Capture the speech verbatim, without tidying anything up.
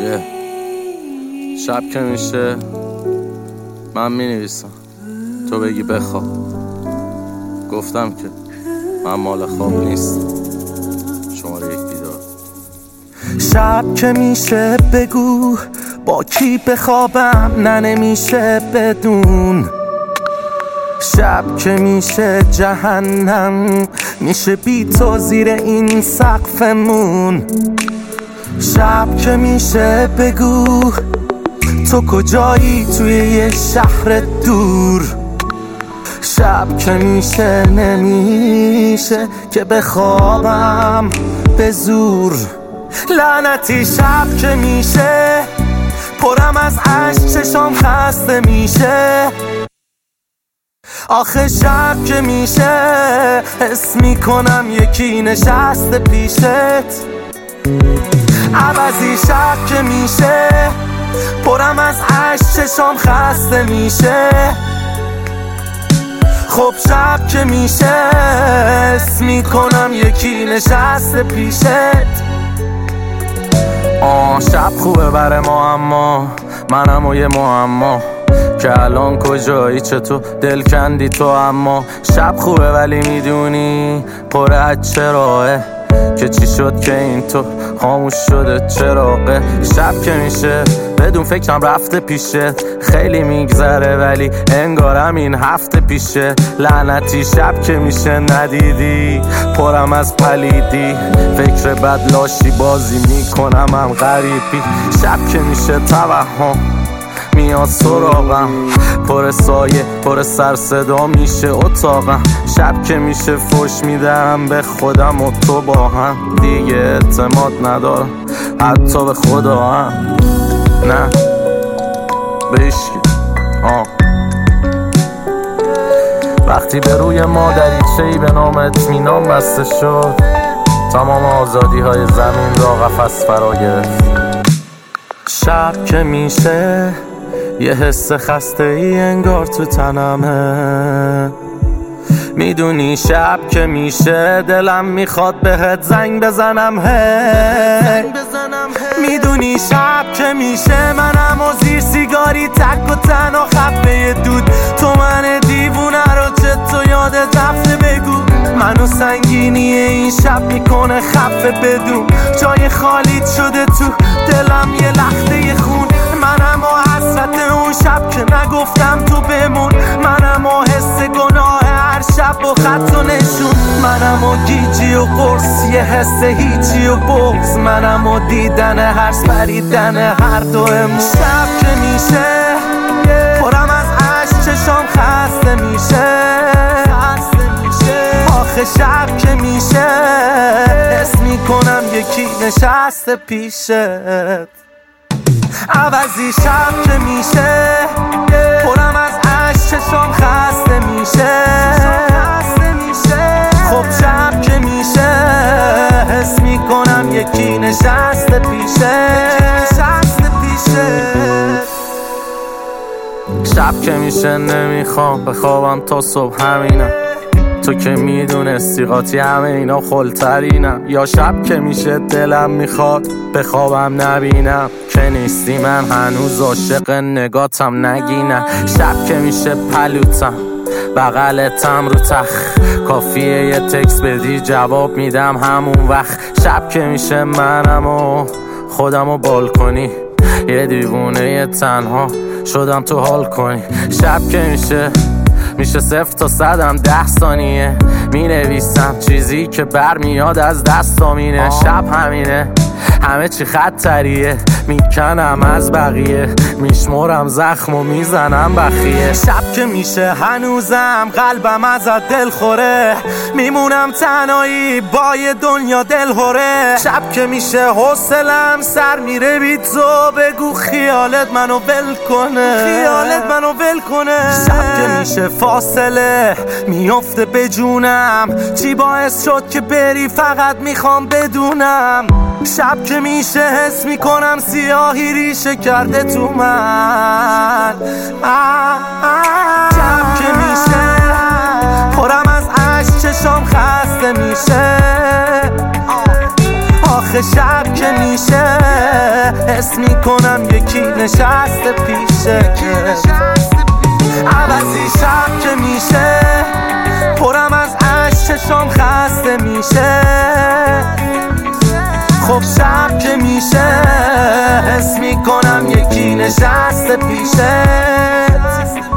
یه شب که میشه من می نویسم تو بگی بخواب. گفتم که من مال خواب نیست. شماره یک بیدار. شب که میشه بگو با کی بخوابم، نه نمیشه بدون. شب که میشه جهنم، میشه بی تو زیر این سقفمون. شب که میشه بگو تو کجایی توی یه شهر دور. شب که میشه نمیشه که بخوابم به زور. لعنتی شب که میشه پرم از عشق، چشام خسته میشه. آخه شب که میشه حس میکنم یکی نشسته پیشت. عوضی شب که میشه پرم از عشق، چشام خسته میشه. خب شب که میشه حس میکنم یکی نشسته پیشت. آه شب خوبه بره ما، اما منم و یه معما که الان کجایی، چطور دل کندی تو. اما شب خوبه ولی میدونی پر از چراغه که چی شد که این تو خاموش شده چراغه. شب که میشه بدون فکرم رفته پیشه، خیلی میگذره ولی انگارم این هفته پیشه. لعنتی شب که میشه ندیدی پرم از پلیدی، فکر بد لاشی بازی میکنم هم غریبی. شب که میشه توهم میاد سراغم، پر سایه پر سر صدا میشه اتاقم. شب که میشه فوش میدم به خودم و تو با هم، دیگه اعتماد ندارم حتی به خدا هم. نه به هیچکی. آه وقتی به روی ما دریچه‌ای به نام اطمینان بسته شد، تمام آزادی های زمین را قفس فرا گرفت. شب که میشه یه حس خسته ای انگار تو تنمه. میدونی شب که میشه دلم میخواد بهت زنگ بزنم هی. میدونی شب که میشه منم و زیر سیگاری تک و تنها خفه دود. تو من دیوونه رو چه تو یادت رفته بگو. منو سنگینی این شب میکنه خفه بدون. جای خالیت شده تو دلم یه لخته خون. منم و حسرت اون شب که نگفتم تو بمون. منم و حس گناه هر شب و خط و نشون. منم و گیجی و قرص یه حس هیچی و بغض. منم و دیدن هر سپریدن هر دومون. شب که میشه پرم از عشق، چشام خسته میشه. آخه شب که میشه حس میکنم یکی نشسته پیشت. عوضی شب که میشه پرم از عشق، چشام خسته میشه. خب شب که میشه حس میکنم یکی نشسته پیشه. شب که میشه نمیخوام بخوابم تا صبح همینم، تو که میدونستی قاطی همه اینا خلترینم. یا شب که میشه دلم میخواد بخوابم نبینم که نیستی، من هنوز عاشق نگاتم نگینم. شب که میشه پلوتم بغلتم رو تخ، کافیه یه تکس بدی جواب میدم همون وقت. شب که میشه منم و خودم و بالکنی، یه دیوونه یه تنها شدم تو حال کنی. شب که میشه میشه صفر تا صدم ده ثانیه می نویسم چیزی که برمیاد از دستامینه. شب همینه همه چی خطریه، میکنم از بقیه میشمرم زخم و میزنم بخیه. شب که میشه هنوزم قلبم ازت دل خوره، میمونم تنهایی با یه دنیا دل هوره. شب که میشه حوصلم سر میره بی تو، بگو خیالت منو ول کنه، خیالت منو ول کنه. شب که میشه فاصله میفته به جونم، چی باعث شد که بری فقط میخوام بدونم. شب که میشه حس میکنم سیاهی ریشه کرده تو من. شب که میشه پرم از عشق، چشام خسته میشه. آخه آخه شب که میشه حس میکنم یکی نشسته پیشه، عوضی شب که میشه پرم از عشق چشام خسته میشه. خب شب که میشه حس میکنم یکی نشسته پیشه.